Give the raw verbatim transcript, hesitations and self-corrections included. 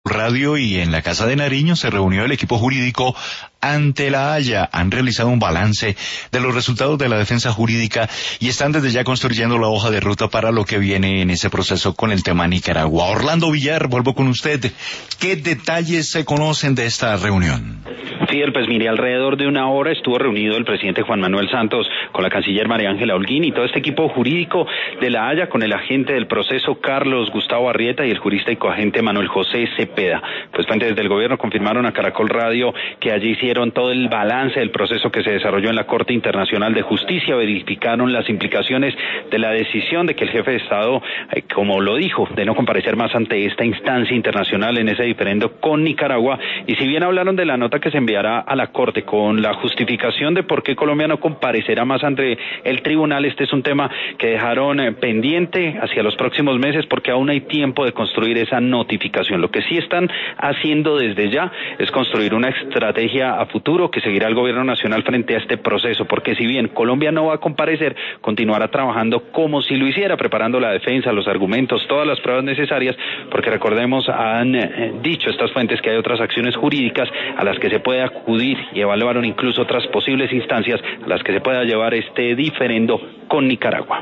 Radio y en la Casa de Nariño se reunió el equipo jurídico ante la Haya. Han realizado un balance de los resultados de la defensa jurídica y están desde ya construyendo la hoja de ruta para lo que viene en ese proceso con el tema Nicaragua. Orlando Villar, vuelvo con usted. ¿Qué detalles se conocen de esta reunión? Fidel, pues mire, alrededor de una hora estuvo reunido el presidente Juan Manuel Santos con la canciller María Ángela Holguín y todo este equipo jurídico de la Haya con el agente del proceso Carlos Gustavo Arrieta y el jurista y coagente Manuel José Cepeda. Pues fuentes del gobierno confirmaron a Caracol Radio que allí hicieron todo el balance del proceso que se desarrolló en la Corte Internacional de Justicia, verificaron las implicaciones de la decisión de que el jefe de Estado, eh, como lo dijo, de no comparecer más ante esta instancia internacional en ese diferendo con Nicaragua, y si bien hablaron de la nota que se enviará a la Corte con la justificación de por qué Colombia no comparecerá más ante el tribunal, este es un tema que dejaron eh, pendiente hacia los próximos meses porque aún hay tiempo de construir esa notificación. Lo que sí están haciendo desde ya es construir una estrategia a futuro que seguirá el gobierno nacional frente a este proceso, porque si bien Colombia no va a comparecer, continuará trabajando como si lo hiciera, preparando la defensa, los argumentos, todas las pruebas necesarias, porque recordemos, han eh, dicho estas fuentes que hay otras acciones jurídicas a las que se puede acudir y evaluaron incluso otras posibles instancias a las que se pueda llevar este diferendo con Nicaragua.